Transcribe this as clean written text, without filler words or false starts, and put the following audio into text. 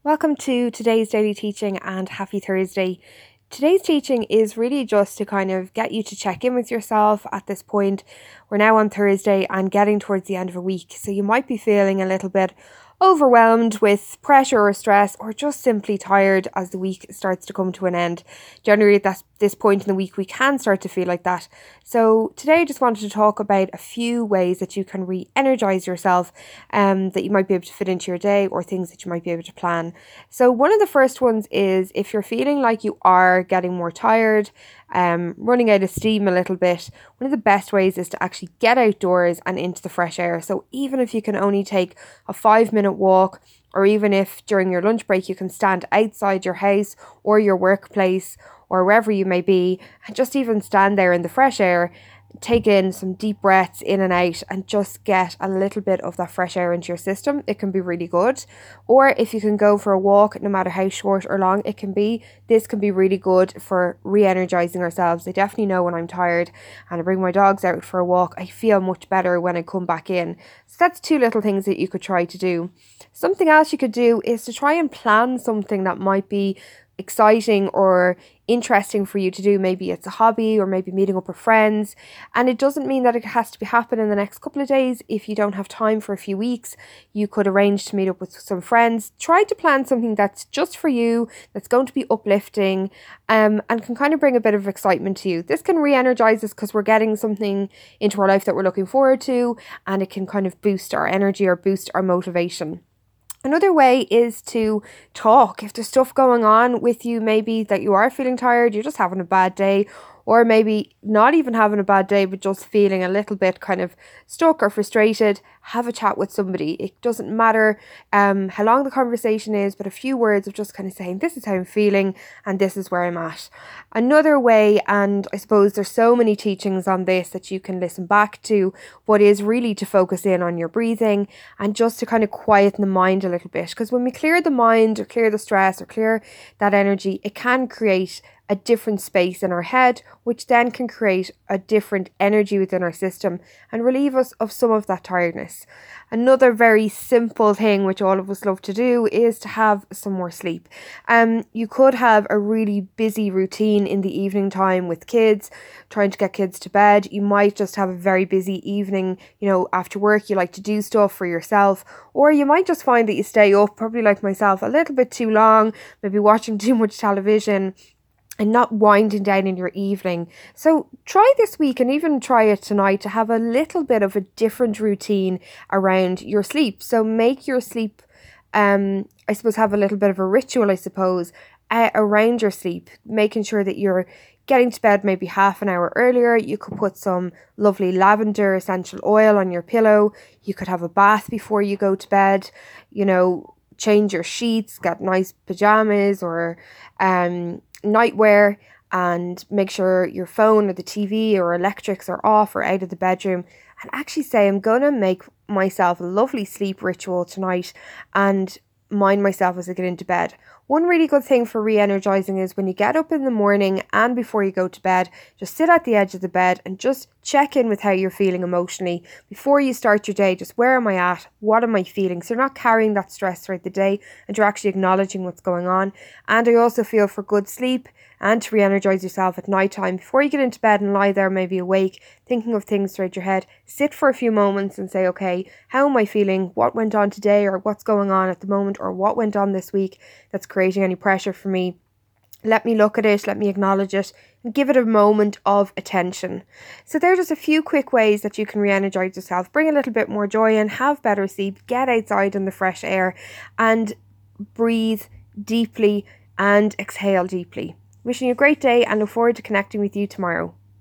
Welcome to today's daily teaching and happy Thursday. Today's teaching is really just to kind of get you to check in with yourself at this point. We're now on Thursday and getting towards the end of a week, so you might be feeling a little bit overwhelmed with pressure or stress, or just simply tired as the week starts to come to an end. Generally, at this point in the week, we can start to feel like that. So today, I just wanted to talk about a few ways that you can re-energize yourself, that you might be able to fit into your day, or things that you might be able to plan. So one of the first ones is if you're feeling like you are getting more tired, running out of steam a little bit, one of the best ways is to actually get outdoors and into the fresh air. So even if you can only take a 5-minute walk, or even if during your lunch break you can stand outside your house or your workplace or wherever you may be, and just even stand there in the fresh air, take in some deep breaths in and out and just get a little bit of that fresh air into your system, it can be really good. Or if you can go for a walk, no matter how short or long it can be, this can be really good for re-energizing ourselves. I definitely know when I'm tired and I bring my dogs out for a walk, I feel much better when I come back in. So that's two little things that you could try to do. Something else you could do is to try and plan something that might be exciting or interesting for you to do. Maybe it's a hobby, or maybe meeting up with friends, and it doesn't mean that it has to be happen in the next couple of days. If you don't have time for a few weeks, you could arrange to meet up with some friends. Try to plan something that's just for you, that's going to be uplifting, and can kind of bring a bit of excitement to you. This can re-energize us because we're getting something into our life that we're looking forward to, and it can kind of boost our energy or boost our motivation. Another way is to talk. If there's stuff going on with you, maybe that you are feeling tired, you're just having a bad day, or maybe not even having a bad day, but just feeling a little bit kind of stuck or frustrated, have a chat with somebody. It doesn't matter how long the conversation is, but a few words of just kind of saying, this is how I'm feeling and this is where I'm at. Another way, and I suppose there's so many teachings on this that you can listen back to, but is really to focus in on your breathing and just to kind of quieten the mind a little bit. Because when we clear the mind, or clear the stress, or clear that energy, it can create a different space in our head, which then can create a different energy within our system and relieve us of some of that tiredness. Another very simple thing which all of us love to do is to have some more sleep. You could have a really busy routine in the evening time with kids, trying to get kids to bed. You might just have a very busy evening, after work you like to do stuff for yourself, or you might just find that you stay up, probably like myself, a little bit too long, maybe watching too much television and not winding down in your evening. So try this week, and even try it tonight, to have a little bit of a different routine around your sleep. So make your sleep, I suppose, have a little bit of a ritual, I suppose, around your sleep, making sure that you're getting to bed maybe half an hour earlier. You could put some lovely lavender essential oil on your pillow. You could have a bath before you go to bed, change your sheets, get nice pajamas or nightwear, and make sure your phone or the TV or electrics are off or out of the bedroom, and actually say, I'm gonna make myself a lovely sleep ritual tonight and mind myself as I get into bed. One really good thing for re-energizing is when you get up in the morning and before you go to bed, just sit at the edge of the bed and just check in with how you're feeling emotionally before you start your day. Just, where am I at? What am I feeling? So you're not carrying that stress throughout the day, and you're actually acknowledging what's going on. And I also feel for good sleep and to re-energize yourself at night time, before you get into bed and lie there maybe awake thinking of things throughout your head, sit for a few moments and say, okay, how am I feeling? What went on today, or what's going on at the moment, or what went on this week that's creating any pressure for me? Let me look at it, let me acknowledge it, and give it a moment of attention. So there are just a few quick ways that you can re-energize yourself, bring a little bit more joy in, have better sleep, get outside in the fresh air, and breathe deeply and exhale deeply. Wishing you a great day, and look forward to connecting with you tomorrow.